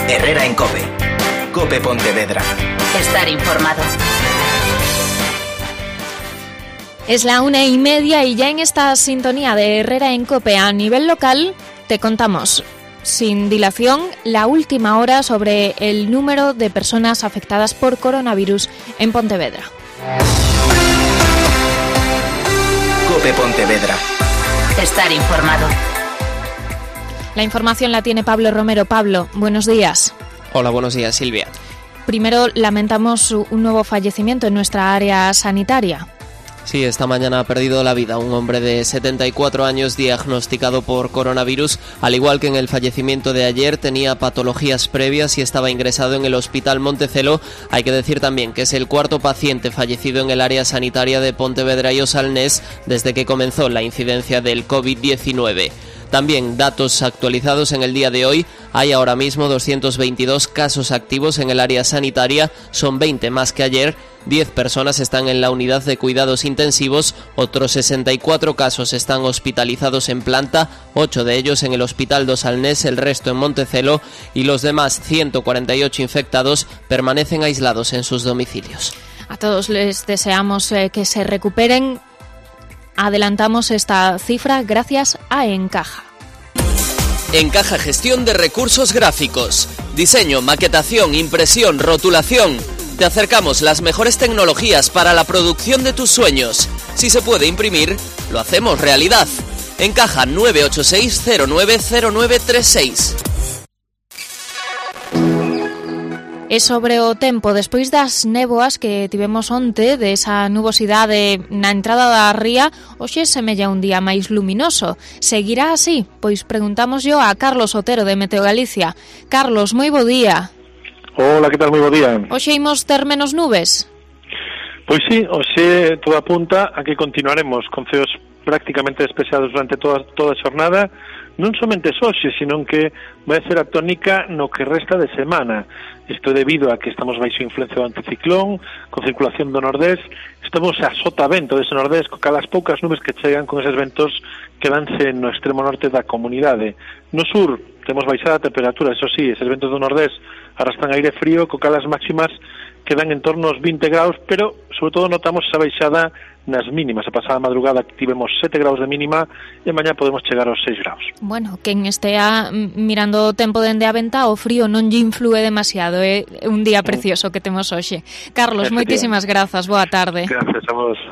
Herrera en COPE. COPE Pontevedra. Estar informado. Es la 1:30 y ya en esta sintonía de Herrera en COPE a nivel local te contamos sin dilación la última hora sobre el número de personas afectadas por coronavirus en Pontevedra. COPE Pontevedra. Estar informado. La información la tiene Pablo Romero. Pablo, buenos días. Hola, buenos días, Silvia. Primero, lamentamos un nuevo fallecimiento en nuestra área sanitaria. Sí, esta mañana ha perdido la vida un hombre de 74 años diagnosticado por coronavirus. Al igual que en el fallecimiento de ayer, tenía patologías previas y estaba ingresado en el Hospital Montecelo. Hay que decir también que es el cuarto paciente fallecido en el área sanitaria de Pontevedra y Osalnés desde que comenzó la incidencia del COVID-19. También datos actualizados en el día de hoy. Hay ahora mismo 222 casos activos en el área sanitaria, son 20 más que ayer. 10 personas están en la unidad de cuidados intensivos, otros 64 casos están hospitalizados en planta, 8 de ellos en el Hospital de Osalnés, el resto en Montecelo, y los demás 148 infectados permanecen aislados en sus domicilios. A todos les deseamos que se recuperen. Adelantamos esta cifra gracias a Encaja. Encaja Gestión de Recursos Gráficos. Diseño, maquetación, impresión, rotulación. Te acercamos las mejores tecnologías para la producción de tus sueños. Si se puede imprimir, lo hacemos realidad. Encaja 986090936. É sobre o tempo, despois das néboas que tivemos onte, desa nubosidade na entrada da ría, hoxe semella un día máis luminoso. Seguirá así? Pois preguntamos yo a Carlos Otero de Meteo Galicia. Carlos, moi bo día. Hola, que tal? Moi bo día. Hoxe imos ter menos nubes? Pois sí, hoxe todo apunta a que continuaremos con ceos prácticamente despejados durante toda a xornada, non somente hoxe, sino que vai ser a tónica no que resta de semana. Isto debido a que estamos baixo influencia do anticiclón, con circulación do nordés, estamos a sotavento dese nordés, co calas poucas nubes que chegan con eses ventos quedanse no extremo norte da comunidade. No sur temos baixada a temperatura, eso sí, eses ventos do nordés arrastran aire frío, co calas máximas quedan en torno aos 20 graus, pero sobre todo notamos esa baixada nas mínimas. A pasada madrugada tivemos 7 graus de mínima e mañá podemos chegar aos 6 graus. Bueno, quen estea mirando o tempo dende a venta, o frío non lle inflúe demasiado, é un día precioso que temos hoxe. Carlos, moitísimas grazas, boa tarde. Gracias a vos.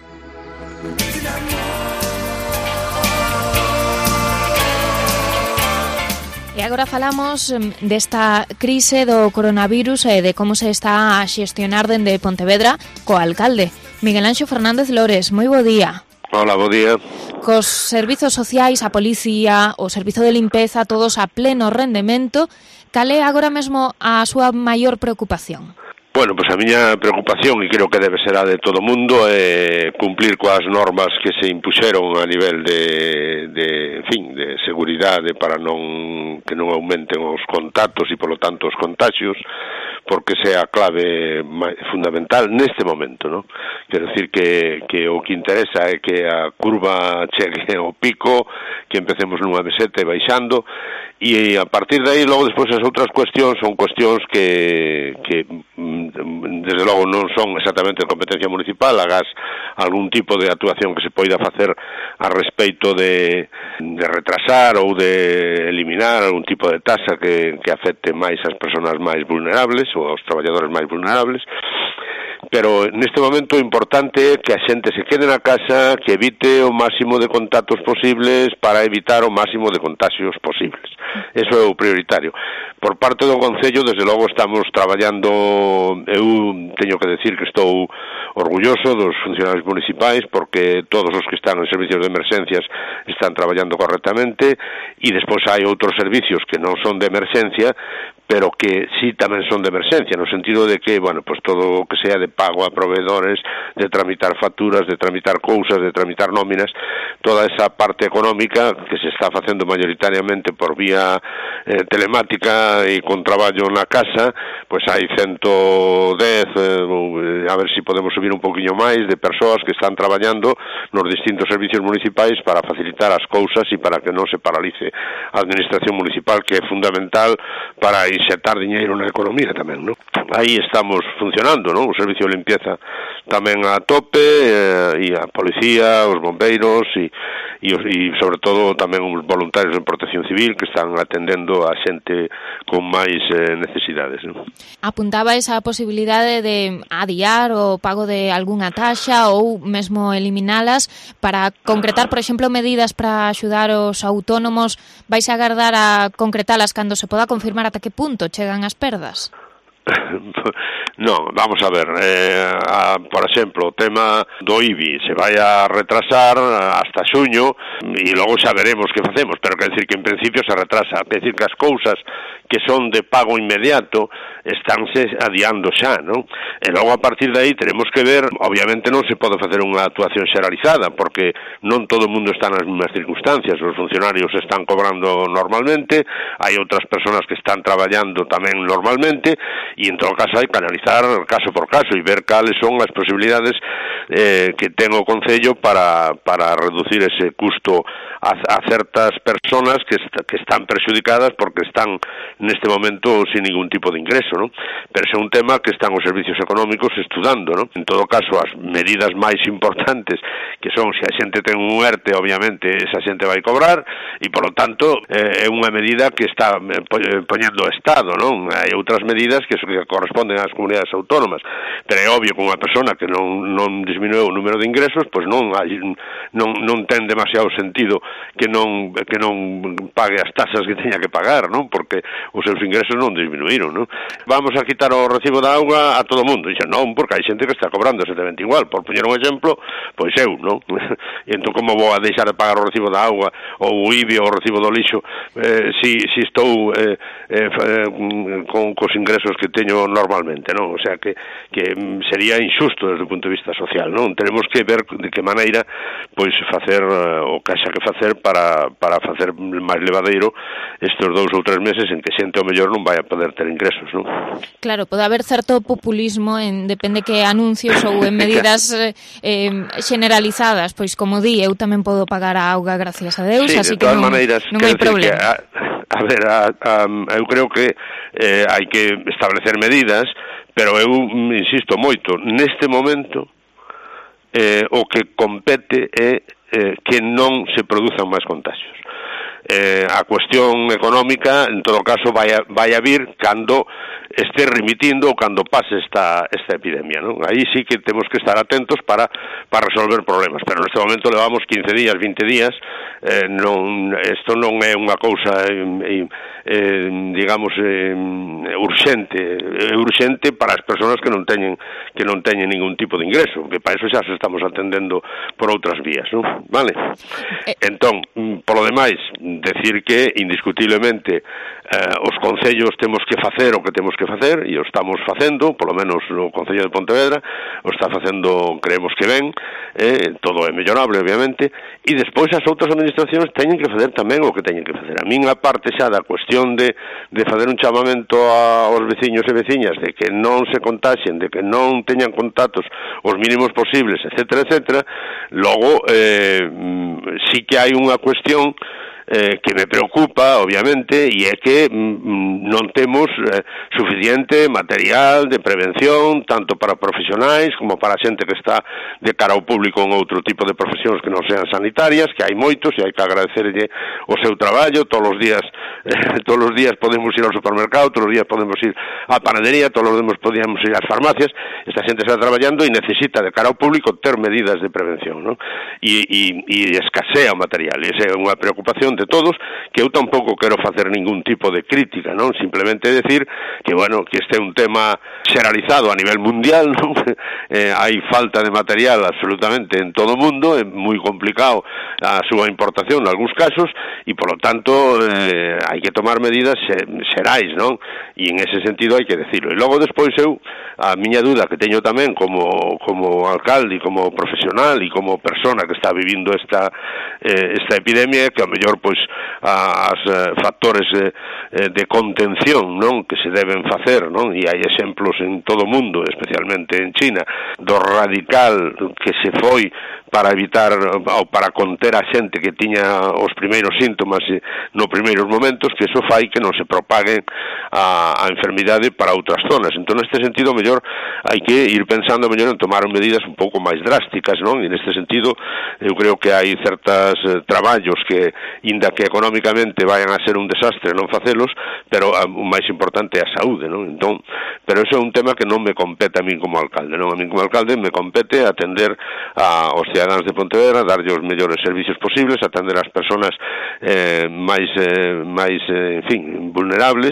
E agora falamos desta crise do coronavirus e de como se está a xestionar dende Pontevedra co alcalde. Miguel Anxo Fernández Lores, moi bo día. Hola, bo día. Cos servizos sociais, a policía, o servizo de limpeza, todos a pleno rendemento, cal é agora mesmo a súa maior preocupación? Bueno, pues a miña preocupación, e creo que debe ser a de todo o mundo, é cumplir coas normas que se impuxeron a nivel de seguridade para que non aumenten os contactos e, polo tanto, os contagios, porque sea a clave fundamental neste momento, ¿no? Quero decir que o que interesa é que a curva chegue ao pico, que empecemos nunha meseta e baixando, e a partir de aí, logo, despois, as outras cuestións son cuestións que desde logo non son exactamente de competencia municipal, agás algún tipo de actuación que se poida facer a respeito de retrasar ou de eliminar algún tipo de tasa que afecte máis as persoas máis vulnerables ou aos traballadores máis vulnerables. Pero neste momento o importante é que a xente se quede na casa, que evite o máximo de contactos posibles para evitar o máximo de contagios posibles. Eso é o prioritario. Por parte do Concello, desde logo, estamos traballando. Eu teño que decir que estou orgulloso dos funcionarios municipais porque todos os que están en servicios de emerxencias están traballando correctamente e despois hai outros servicios que non son de emerxencia, pero que sí tamén son de emerxencia, no sentido de que, bueno, pues todo o que sea de pago a proveedores, de tramitar facturas, de tramitar cousas, de tramitar nóminas, toda esa parte económica que se está facendo mayoritariamente por vía telemática e con traballo na casa, pues hai 110, a ver si podemos subir un poquinho máis de persoas que están traballando nos distintos servicios municipais para facilitar as cousas e para que non se paralice a administración municipal, que é fundamental para inxertar diñeiro na economía tamén, non? Aí estamos funcionando, non? O servicio de limpieza tamén a tope, e a policía, os bombeiros e sobre todo tamén os voluntarios de protección civil que están atendendo a xente con máis necesidades, non? Apuntaba esa posibilidade de adiar o pago de algunha taxa ou mesmo eliminalas para concretar, por exemplo, medidas para axudar os autónomos. Vais a agardar a concretalas cando se poda confirmar ata que punto chegan as perdas? Non, vamos a ver, por exemplo, o tema do IBI se vai a retrasar hasta xuño e logo xa veremos que facemos, pero quer decir que en principio se retrasa, quer decir que as cousas que son de pago inmediato estánse adiando xa, non? E logo a partir de aí teremos que ver, obviamente non se pode facer unha actuación xeralizada, porque non todo o mundo está nas mesmas circunstancias, os funcionarios están cobrando normalmente, hai outras persoas que están traballando tamén normalmente, e en todo caso hai que analizar caso por caso e ver cales son as posibilidades que ten o Concello para reducir ese custo a certas persoas que están perxudicadas porque están neste momento sin ningún tipo de ingreso, non? Pero ese é un tema que están os servicios económicos estudando, non? En todo caso, as medidas máis importantes que son, se a xente ten un ERTE, obviamente, esa xente vai cobrar e, por lo tanto, é unha medida que está poñendo o Estado, non? Hai outras medidas que corresponden ás comunidades autónomas, pero é obvio que unha persona que non disminueu o número de ingresos, pois non ten demasiado sentido que non pague as tasas que teña que pagar, non? Porque os seus ingresos non disminuíron, non? Vamos a quitar o recibo da auga a todo o mundo. Dixen, non, porque hai xente que está cobrando exactamente igual. Por poñer un exemplo, pois eu, non? E entón, como vou a deixar de pagar o recibo da auga ou o IBI ou o recibo do lixo si estou con cos ingresos que teño normalmente, non? O sea, que sería injusto desde o punto de vista social, non? Tenemos que ver de que maneira pois facer o que haxa que facer para facer máis levadeiro estes 2 ou 3 meses en que xente ao mellor non vai a poder ter ingresos, non? Claro, pode haber certo populismo depende que anuncios ou en medidas generalizadas, pois como di, eu tamén podo pagar a auga gracias a Deus, sí, así que non hai problema. A ver, eu creo que hai que establecer medidas, pero eu insisto moito, neste momento o que compete é que non se produzan máis contagios. A cuestión económica, en todo caso, vai a vir cando este remitindo ou cando pase esta epidemia, non? Aí sí que temos que estar atentos para resolver problemas, pero neste momento levamos 15 días, 20 días, isto non é unha cousa digamos urxente para as persoas que non teñen ningún tipo de ingreso, que para eso xa se estamos atendendo por outras vías, non? Vale? Entón, polo demais, decir que indiscutiblemente os concellos temos que facer o que temos que facer e o estamos facendo, polo menos o Concello de Pontevedra o está facendo, creemos que ben, todo é mellorable obviamente, e despois as outras administracións teñen que facer tamén o que teñen que facer. A min a parte xa da cuestión de facer un chamamento aos veciños e veciñas de que non se contaxen, de que non teñan contactos os mínimos posibles, etcétera, etcétera. Logo sí que hai unha cuestión que me preocupa, obviamente, e é que non temos suficiente material de prevención, tanto para profesionais como para a xente que está de cara ao público en outro tipo de profesións que non sean sanitarias, que hai moitos e hai que agradecerlle o seu traballo. Todos os días podemos ir ao supermercado, todos os días podemos ir á panadería, todos os días podemos ir ás farmacias. Esta xente está traballando e necesita de cara ao público ter medidas de prevención, non? E escasea o material, e esa é unha preocupación de todos, que eu tampouco quero facer ningún tipo de crítica, non? Simplemente decir que, bueno, que este é un tema xeralizado a nivel mundial, non? Hai falta de material absolutamente en todo o mundo, é moi complicado a súa importación en algúns casos, e, por lo tanto, hai que tomar medidas xerais, non? E en ese sentido hai que decirlo. E logo, despois, a miña duda que teño tamén como alcalde e como profesional e como persona que está vivindo esta epidemia é que, ao mellor, pois as factores de contención, non, que se deben facer, non? E hai exemplos en todo o mundo, especialmente en China, do radical que se foi para evitar ou para conter a xente que tiña os primeiros síntomas nos primeiros momentos, que eso fai que non se propague a enfermidade para outras zonas. Entón, neste sentido, mellor hai que ir pensando mellor en tomar medidas un pouco máis drásticas, non? E neste sentido, eu creo que hai certas traballos que, inda que económicamente vayan a ser un desastre non facelos, pero o máis importante é a saúde, non? Entón, pero eso é un tema que non me compete a min como alcalde, non? A min como alcalde me compete atender aos cidadáns de Pontevedra, darlle os mellores servicios posibles, atender as persoas máis en fin, vulnerables,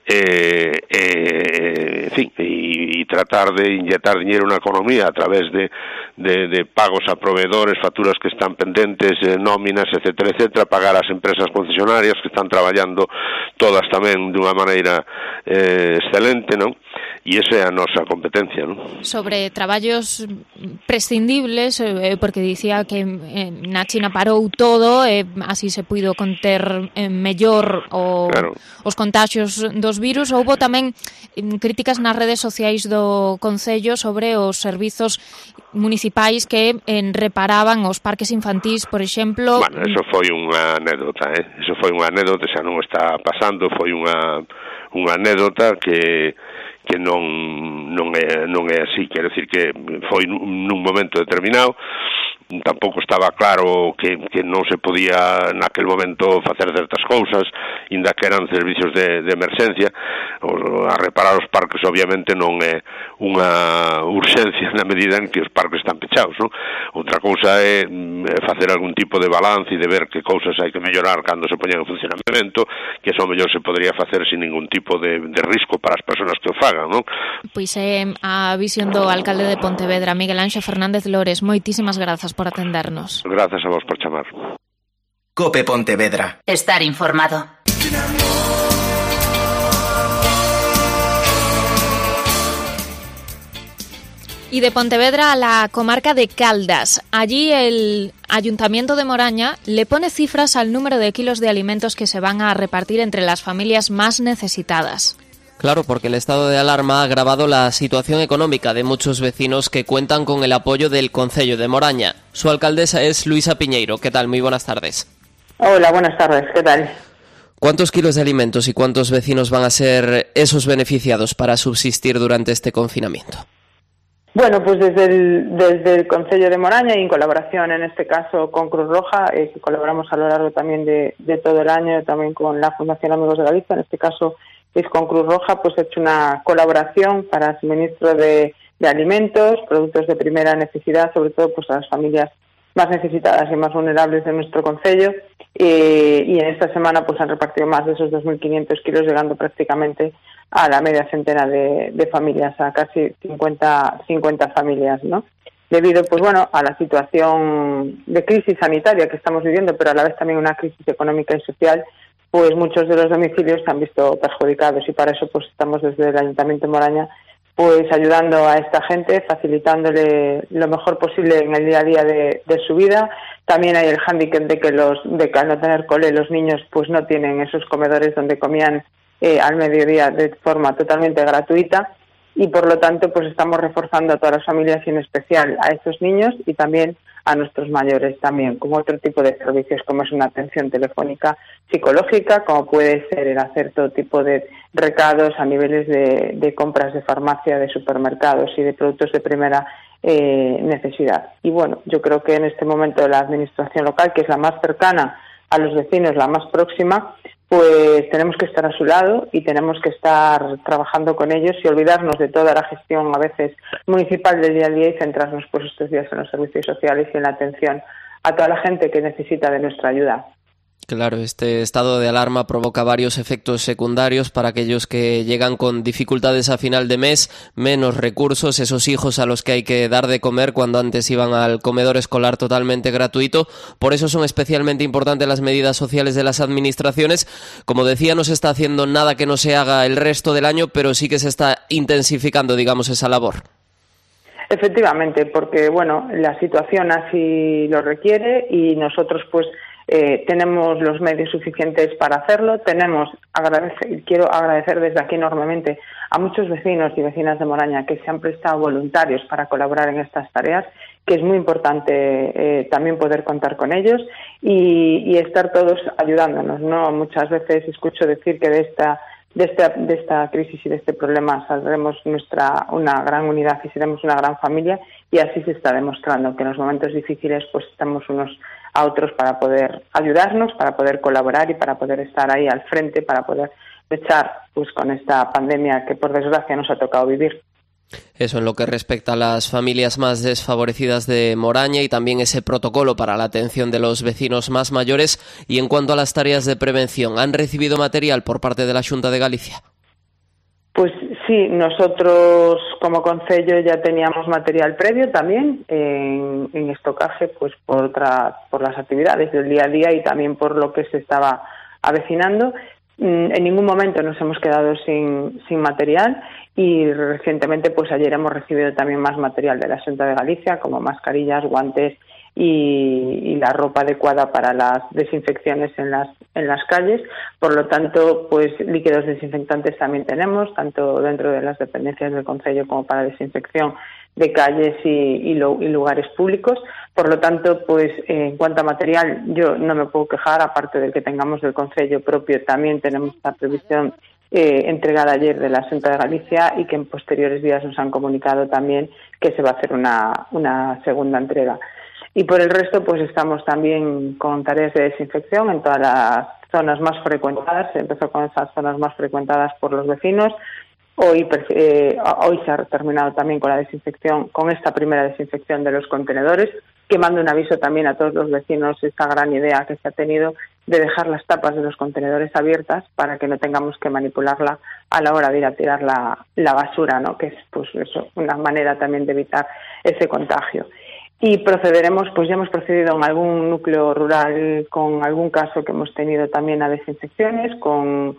en fin, e tratar de inyectar dinero na economía a través de pagos a proveedores, facturas que están pendentes, nóminas, etcétera, pagar as empresas concesionarias que están traballando todas tamén dunha maneira excelente, non? E esa é a nosa competencia, non? Sobre traballos prescindibles, porque dicía que na China parou todo, así se puido conter mellor os contagios dos virus. Houbo tamén críticas nas redes sociais do Concello sobre os servizos municipais que reparaban os parques infantís, por exemplo. Bueno, eso foi unha anécdota, Eso foi unha anécdota, xa non está pasando, foi unha anécdota que non é así, quero decir que foi nun momento determinado, tampouco estaba claro que non se podía naquel momento facer certas cousas, inda que eran servicios de emerxencia. A reparar os parques obviamente non é unha urxencia na medida en que os parques están pechados, non? Outra cousa é facer algún tipo de balance e de ver que cousas hai que mellorar cando se poñan en funcionamento, que eso mellor se podría facer sin ningún tipo de risco para as persoas que o fagan, non? Pois é a visión do alcalde de Pontevedra, Miguel Anxo Fernández Lores. Moitísimas grazas por atendernos. Grazas a vos por chamar. COPE Pontevedra. Estar informado. Y de Pontevedra a la comarca de Caldas. Allí el Ayuntamiento de Moraña le pone cifras al número de kilos de alimentos que se van a repartir entre las familias más necesitadas. Claro, porque el estado de alarma ha agravado la situación económica de muchos vecinos que cuentan con el apoyo del Concello de Moraña. Su alcaldesa es Luisa Piñeiro. ¿Qué tal? Muy buenas tardes. Hola, buenas tardes. ¿Qué tal? ¿Cuántos kilos de alimentos y cuántos vecinos van a ser esos beneficiados para subsistir durante este confinamiento? Bueno, pues desde el Concello de Moraña y en colaboración en este caso con Cruz Roja, que colaboramos a lo largo también de todo el año, también con la Fundación Amigos de Galicia, en este caso es con Cruz Roja, pues he hecho una colaboración para suministro de alimentos, productos de primera necesidad, sobre todo pues a las familias más necesitadas y más vulnerables de nuestro concello, y en esta semana pues han repartido más de esos 2.500 kilos, llegando prácticamente a la media centena de familias, a casi 50 familias, ¿no? Debido, pues bueno, a la situación de crisis sanitaria que estamos viviendo, pero a la vez también una crisis económica y social, pues muchos de los domicilios se han visto perjudicados, y para eso pues estamos desde el Ayuntamiento de Moraña pues ayudando a esta gente, facilitándole lo mejor posible en el día a día de su vida. También hay el hándicap de que al no tener cole, los niños pues no tienen esos comedores donde comían al mediodía de forma totalmente gratuita, y por lo tanto pues estamos reforzando a todas las familias y en especial a estos niños y también a nuestros mayores también, como otro tipo de servicios, como es una atención telefónica psicológica, como puede ser el hacer todo tipo de recados a niveles de compras de farmacia, de supermercados y de productos de primera necesidad. Y bueno, yo creo que en este momento la administración local, que es la más cercana a los vecinos, la más próxima, pues tenemos que estar a su lado y tenemos que estar trabajando con ellos y olvidarnos de toda la gestión a veces municipal del día a día y centrarnos pues estos días en los servicios sociales y en la atención a toda la gente que necesita de nuestra ayuda. Claro, este estado de alarma provoca varios efectos secundarios para aquellos que llegan con dificultades a final de mes, menos recursos, esos hijos a los que hay que dar de comer cuando antes iban al comedor escolar totalmente gratuito. Por eso son especialmente importantes las medidas sociales de las administraciones. Como decía, no se está haciendo nada que no se haga el resto del año, pero sí que se está intensificando, digamos, esa labor. Efectivamente, porque bueno, la situación así lo requiere y nosotros pues tenemos los medios suficientes para hacerlo. Quiero agradecer desde aquí enormemente a muchos vecinos y vecinas de Moraña que se han prestado voluntarios para colaborar en estas tareas, que es muy importante también poder contar con ellos y estar todos ayudándonos, ¿no? Muchas veces escucho decir que de esta crisis y de este problema saldremos una gran unidad y seremos una gran familia, y así se está demostrando que en los momentos difíciles pues estamos unos a otros para poder ayudarnos, para poder colaborar y para poder estar ahí al frente, para poder luchar pues con esta pandemia que por desgracia nos ha tocado vivir. Eso en lo que respecta a las familias más desfavorecidas de Moraña y también ese protocolo para la atención de los vecinos más mayores. Y en cuanto a las tareas de prevención, ¿han recibido material por parte de la Xunta de Galicia? Pues sí, nosotros como concello ya teníamos material previo también en estocaje, pues por las actividades del día a día y también por lo que se estaba avecinando. En ningún momento nos hemos quedado sin material, y recientemente, pues ayer hemos recibido también más material de la Xunta de Galicia, como mascarillas, guantes y la ropa adecuada para las desinfecciones en las calles. Por lo tanto, pues líquidos desinfectantes también tenemos, tanto dentro de las dependencias del concello como para desinfección de calles y lugares públicos. Por lo tanto, pues en cuanto a material, yo no me puedo quejar, aparte del que tengamos del concello propio, también tenemos esta previsión entregada ayer de la Xunta de Galicia, y que en posteriores días nos han comunicado también que se va a hacer una segunda entrega. Y por el resto, pues estamos también con tareas de desinfección en todas las zonas más frecuentadas. Se empezó con esas zonas más frecuentadas por los vecinos. Hoy se ha terminado también con la desinfección, con esta primera desinfección de los contenedores, que mando un aviso también a todos los vecinos esta gran idea que se ha tenido de dejar las tapas de los contenedores abiertas para que no tengamos que manipularla a la hora de ir a tirar la basura, ¿no? Que es pues eso, una manera también de evitar ese contagio. Y procederemos, pues ya hemos procedido en algún núcleo rural con algún caso que hemos tenido también a desinfecciones, con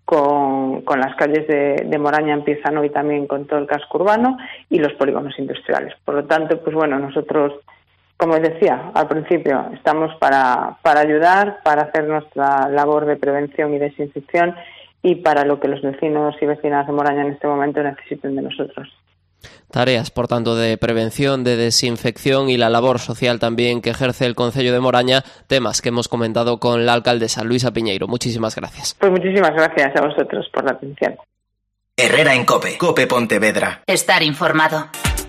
las calles de Moraña empiezan hoy también con todo el casco urbano y los polígonos industriales. Por lo tanto, pues bueno, nosotros, como decía al principio, estamos para ayudar, para hacer nuestra labor de prevención y desinfección y para lo que los vecinos y vecinas de Moraña en este momento necesiten de nosotros. Tareas, por tanto, de prevención, de desinfección y la labor social también que ejerce el Concello de Moraña, temas que hemos comentado con la alcaldesa Luisa Piñeiro. Muchísimas gracias. Pues muchísimas gracias a vosotros por la atención. Herrera en COPE. COPE Pontevedra. Estar informado.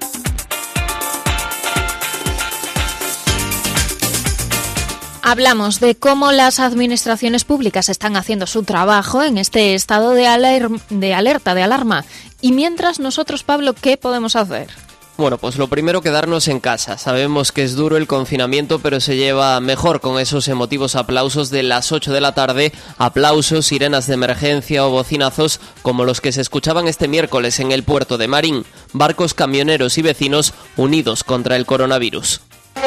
Hablamos de cómo las administraciones públicas están haciendo su trabajo en este estado de alerta, de alarma. Y mientras nosotros, Pablo, ¿qué podemos hacer? Bueno, pues lo primero, quedarnos en casa. Sabemos que es duro el confinamiento, pero se lleva mejor con esos emotivos aplausos de las 8 de la tarde, aplausos, sirenas de emergencia o bocinazos como los que se escuchaban este miércoles en el puerto de Marín. Barcos, camioneros y vecinos unidos contra el coronavirus.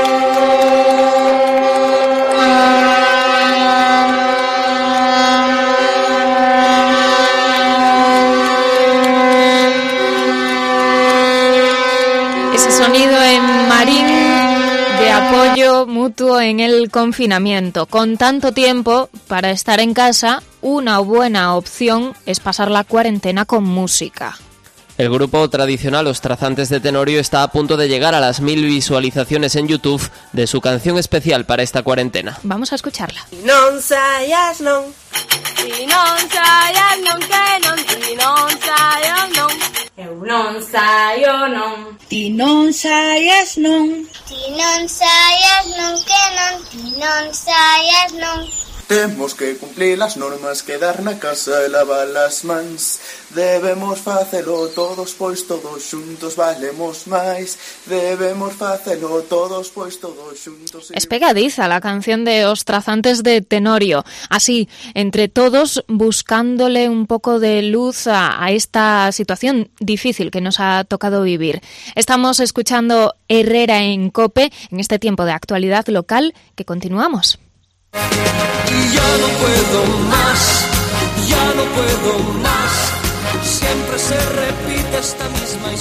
Ese sonido en Marín de apoyo mutuo en el confinamiento. Con tanto tiempo para estar en casa, una buena opción es pasar la cuarentena con música. El grupo tradicional Os Trazantes de Tenorio está a punto de llegar a las 1000 visualizaciones en YouTube de su canción especial para esta cuarentena. Vamos a escucharla. Non saias non, ti non saias non, que non, ti non saias non. Eu non saio non. Ti non saias non. Ti non saias non, que non, ti non saias non. Temos que cumplir as normas, quedar na casa e lavar as mans. Debemos facelo todos, pois todos xuntos valemos máis. Debemos facelo todos, pois todos xuntos. Es pegadiza la canción de Os Trazantes de Tenorio. Así, entre todos, buscándole un poco de luz a esta situación difícil que nos ha tocado vivir. Estamos escuchando Herrera en COPE, en este tiempo de actualidad local, que continuamos. Y ya no puedo más, ya no puedo más. Siempre se repite esta misma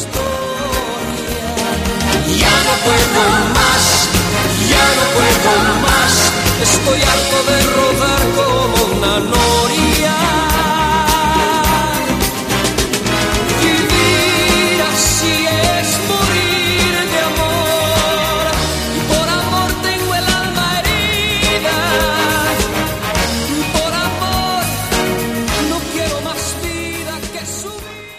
historia. Ya no puedo más, ya no puedo más. Estoy harto de rodar como una noria. Vivir así es morir de amor. Y por amor tengo el alma herida. Por amor no quiero más vida que su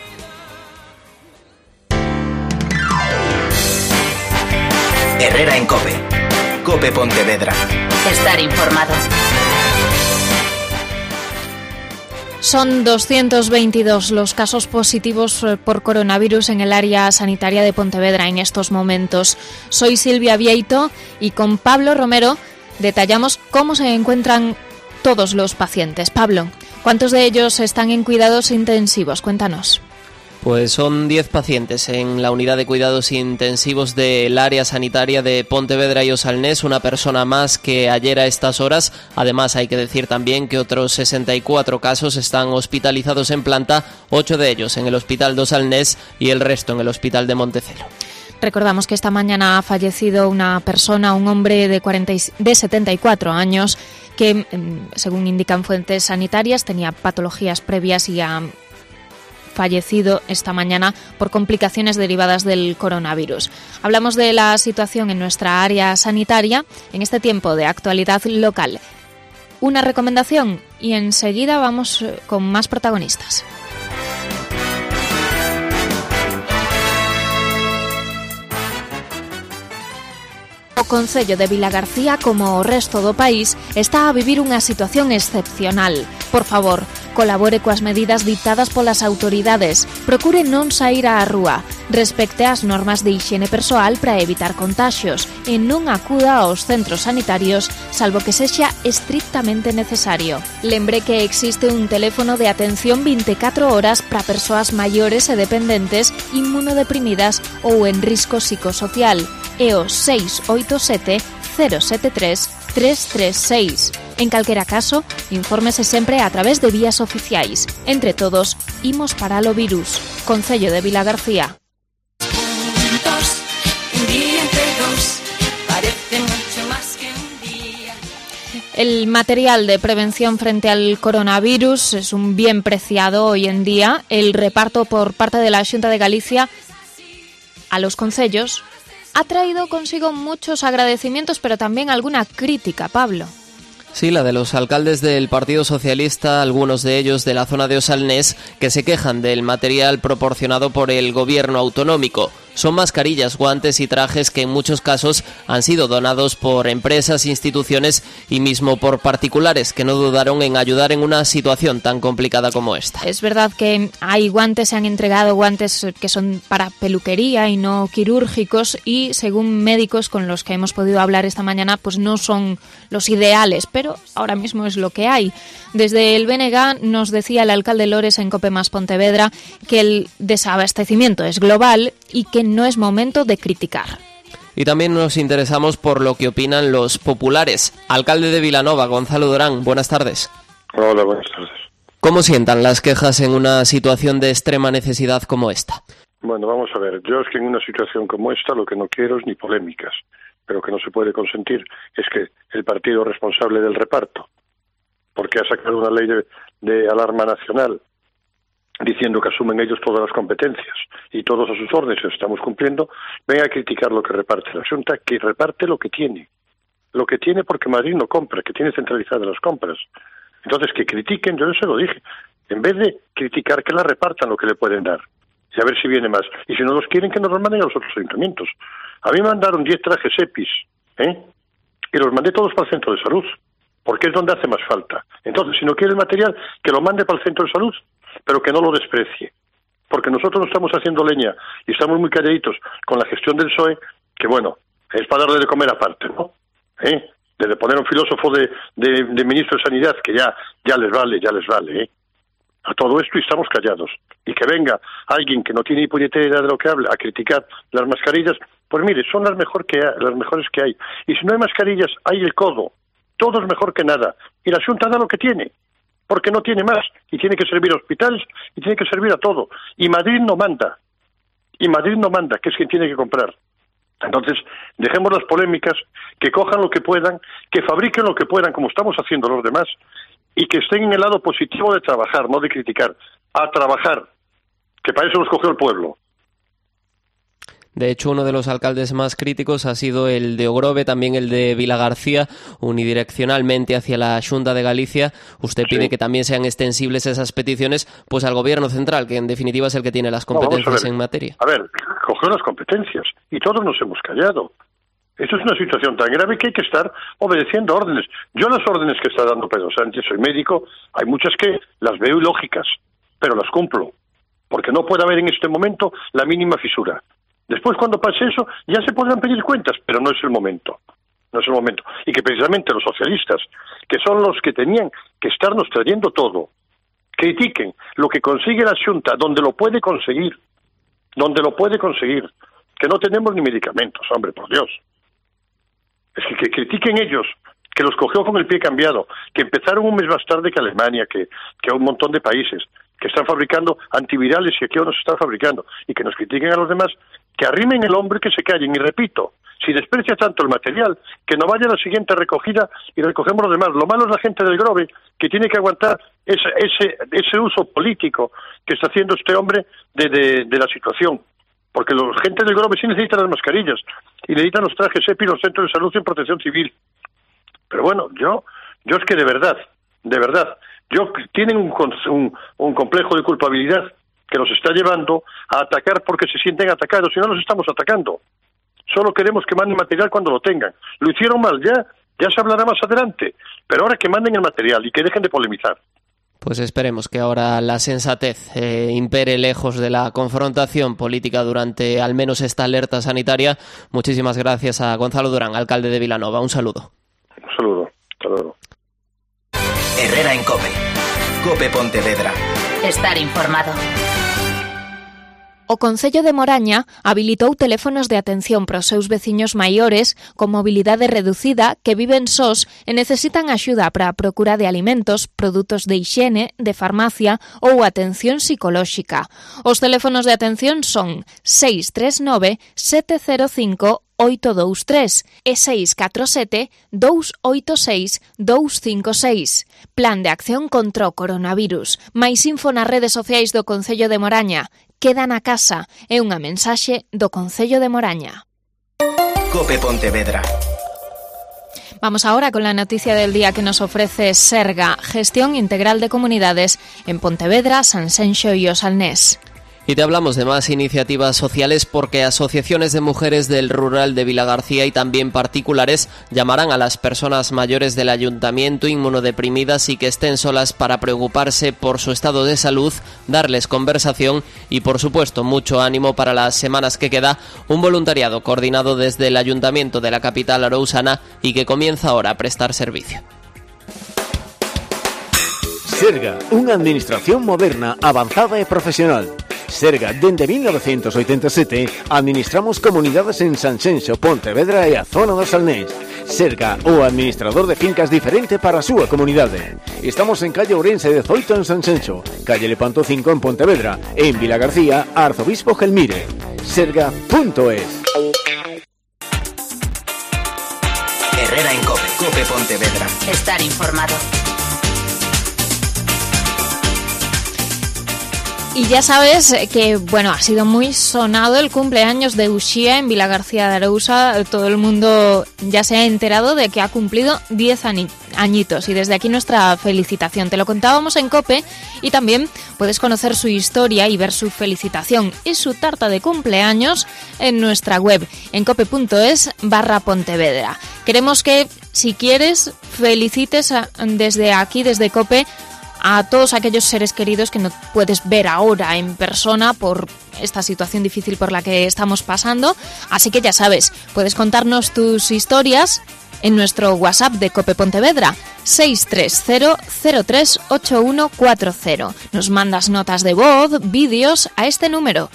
vida. Herrera en COPE. COPE Pontevedra. Estar informado. Son 222 los casos positivos por coronavirus en el área sanitaria de Pontevedra en estos momentos. Soy Silvia Vieito y con Pablo Romero detallamos cómo se encuentran todos los pacientes. Pablo, ¿cuántos de ellos están en cuidados intensivos? Cuéntanos. Pues son 10 pacientes en la unidad de cuidados intensivos del área sanitaria de Pontevedra y Osalnés, una persona más que ayer a estas horas. Además, hay que decir también que otros 64 casos están hospitalizados en planta, 8 de ellos en el Hospital de Osalnés y el resto en el Hospital de Montecelo. Recordamos que esta mañana ha fallecido una persona, un hombre de 74 años, que, según indican fuentes sanitarias, tenía patologías previas y ha fallecido esta mañana por complicaciones derivadas del coronavirus. Hablamos de la situación en nuestra área sanitaria en este tiempo de actualidad local. Una recomendación y enseguida vamos con más protagonistas. O Concello de Vilagarcía, como o resto do país, está a vivir unha situación excepcional. Por favor, colabore coas medidas dictadas polas autoridades, procure non saír á rúa, respecte as normas de hixiene persoal para evitar contaxios e non acuda aos centros sanitarios salvo que sexa estrictamente necesario. Lembre que existe un teléfono de atención 24 horas para persoas maiores e dependentes, inmunodeprimidas ou en risco psicosocial, e o 687 073 336. En calquera caso, infórmese sempre a través de vías oficiais. Entre todos, imos parar o virus. Concello de Vilagarcía. El material de prevención frente al coronavirus es un bien preciado hoy en día. El reparto por parte de la Xunta de Galicia a los concellos ha traído consigo muchos agradecimientos, pero también alguna crítica, Pablo. Sí, la de los alcaldes del Partido Socialista, algunos de ellos de la zona de Osalnés, que se quejan del material proporcionado por el gobierno autonómico. Son mascarillas, guantes y trajes que en muchos casos han sido donados por empresas, instituciones y mismo por particulares que no dudaron en ayudar en una situación tan complicada como esta. Es verdad que hay guantes, se han entregado guantes que son para peluquería y no quirúrgicos y según médicos con los que hemos podido hablar esta mañana, pues no son los ideales, pero ahora mismo es lo que hay. Desde el BNG nos decía el alcalde Lores en COPE más Pontevedra que el desabastecimiento es global y que no es momento de criticar. Y también nos interesamos por lo que opinan los populares. Alcalde de Vilanova, Gonzalo Durán, buenas tardes. Hola, buenas tardes. ¿Cómo sientan las quejas en una situación de extrema necesidad como esta? Bueno, vamos a ver, yo es que en una situación como esta lo que no quiero es ni polémicas, pero que no se puede consentir es que el partido responsable del reparto, porque ha sacado una ley de alarma nacional, diciendo que asumen ellos todas las competencias y todos a sus órdenes estamos cumpliendo, venga a criticar lo que reparte la Xunta, que reparte lo que tiene porque Madrid no compra, que tiene centralizadas las compras. Entonces que critiquen, yo se lo dije, en vez de criticar que la repartan lo que le pueden dar y a ver si viene más, y si no los quieren que nos los manden a los otros ayuntamientos. A mí me mandaron 10 trajes EPIs, y los mandé todos para el centro de salud, porque es donde hace más falta. Entonces, si no quiere el material, que lo mande para el centro de salud, pero que no lo desprecie, porque nosotros no estamos haciendo leña y estamos muy calladitos con la gestión del PSOE, que bueno, es para darle de comer aparte, ¿no? De poner un filósofo de ministro de Sanidad, que ya les vale, a todo esto y estamos callados. Y que venga alguien que no tiene ni puñetera idea de lo que habla a criticar las mascarillas, pues mire, son las mejores que hay. Y si no hay mascarillas, hay el codo. Todo es mejor que nada. Y la Xunta da lo que tiene, porque no tiene más. Y tiene que servir a hospitales y tiene que servir a todo. Y Madrid no manda, que es quien tiene que comprar. Entonces, dejemos las polémicas, que cojan lo que puedan, que fabriquen lo que puedan, como estamos haciendo los demás, y que estén en el lado positivo de trabajar, no de criticar. A trabajar, que para eso los cogió el pueblo. De hecho, uno de los alcaldes más críticos ha sido el de Ogrove, también el de Vilagarcía, unidireccionalmente hacia la Xunta de Galicia. Usted pide que también sean extensibles esas peticiones pues al Gobierno central, que en definitiva es el que tiene las competencias en materia. A ver, cogió las competencias y todos nos hemos callado. Esto es una situación tan grave que hay que estar obedeciendo órdenes. Yo las órdenes que está dando Pedro Sánchez, soy médico, hay muchas que las veo ilógicas, pero las cumplo, porque no puede haber en este momento la mínima fisura. Después, cuando pase eso, ya se podrán pedir cuentas, pero no es el momento. No es el momento. Y que precisamente los socialistas, que son los que tenían que estarnos trayendo todo, critiquen lo que consigue la Xunta, donde lo puede conseguir, que no tenemos ni medicamentos, hombre, por Dios. Es que critiquen ellos, que los cogió con el pie cambiado, que empezaron un mes más tarde que Alemania, que un montón de países, que están fabricando antivirales y aquí aún no se están fabricando, y que nos critiquen a los demás, que arrimen el hombro y que se callen. Y repito, si desprecia tanto el material, que no vaya a la siguiente recogida y recogemos los demás. Lo malo es la gente del Grove, que tiene que aguantar ese uso político que está haciendo este hombre de la situación. Porque la gente del Grove sí necesitan las mascarillas y necesitan los trajes EPI, los centros de salud y protección civil. Pero bueno, yo es que de verdad, tienen un complejo de culpabilidad que nos está llevando a atacar porque se sienten atacados, y no los estamos atacando. Solo queremos que manden material cuando lo tengan. Lo hicieron mal, ya se hablará más adelante, pero ahora que manden el material y que dejen de polemizar. Pues esperemos que ahora la sensatez impere lejos de la confrontación política durante al menos esta alerta sanitaria. Muchísimas gracias a Gonzalo Durán, alcalde de Vilanova. Un saludo. Un saludo. Hasta luego. Herrera en COPE. COPE Pontevedra. Estar informado. O Concello de Moraña habilitou teléfonos de atención para os seus veciños maiores con mobilidade reducida que viven sós e necesitan axuda para a procura de alimentos, produtos de hixiene, de farmacia ou atención psicolóxica. Os teléfonos de atención son 639 705 823 e 647 286 256. Plan de acción contra o coronavirus. Mais info nas redes sociais do Concello de Moraña. Queda na casa é unha mensaxe do Concello de Moraña. COPE Pontevedra. Vamos ahora con la noticia del día que nos ofrece Serga, Gestión Integral de Comunidades en Pontevedra, Sanxenxo y O Salnés. Y te hablamos de más iniciativas sociales porque asociaciones de mujeres del rural de Vilagarcía y también particulares llamarán a las personas mayores del ayuntamiento inmunodeprimidas y que estén solas para preocuparse por su estado de salud, darles conversación y, por supuesto, mucho ánimo para las semanas que queda, un voluntariado coordinado desde el ayuntamiento de la capital arousana y que comienza ahora a prestar servicio. Serga, unha administración moderna, avanzada e profesional. Serga, dende 1987, administramos comunidades en Sanxenxo, Pontevedra e a zona do Salnés. Serga, o administrador de fincas diferente para a súa comunidade. Estamos en calle Ourense 18 en Sanxenxo, calle Lepanto 5 en Pontevedra e en Vilagarcía, Arzobispo Gelmire. Serga.es. Herrera en COPE. COPE Pontevedra. Estar informado. Y ya sabes que, bueno, ha sido muy sonado el cumpleaños de Uxía en Vilagarcía de Arousa. Todo el mundo ya se ha enterado de que ha cumplido 10 añitos y desde aquí nuestra felicitación. Te lo contábamos en COPE y también puedes conocer su historia y ver su felicitación y su tarta de cumpleaños en nuestra web, en cope.es/Pontevedra. Queremos que, si quieres, felicites desde aquí, desde COPE, a todos aquellos seres queridos que no puedes ver ahora en persona por esta situación difícil por la que estamos pasando. Así que ya sabes, puedes contarnos tus historias en nuestro WhatsApp de COPE Pontevedra, 630038140. Nos mandas notas de voz, vídeos a este número,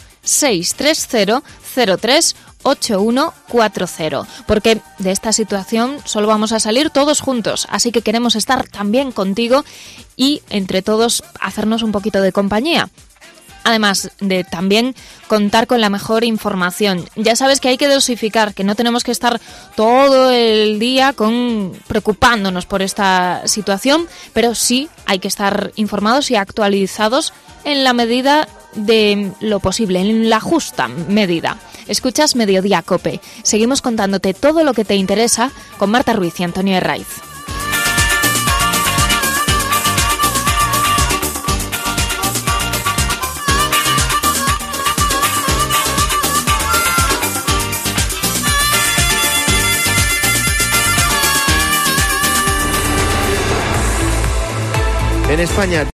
630038140, porque de esta situación solo vamos a salir todos juntos, así que queremos estar también contigo y entre todos hacernos un poquito de compañía. además de también contar con la mejor información. Ya sabes que hay que dosificar, que no tenemos que estar todo el día preocupándonos por esta situación, pero sí hay que estar informados y actualizados en la medida de lo posible, en la justa medida. Escuchas Mediodía Cope. Seguimos contándote todo lo que te interesa con Marta Ruiz y Antonio Herraiz. En España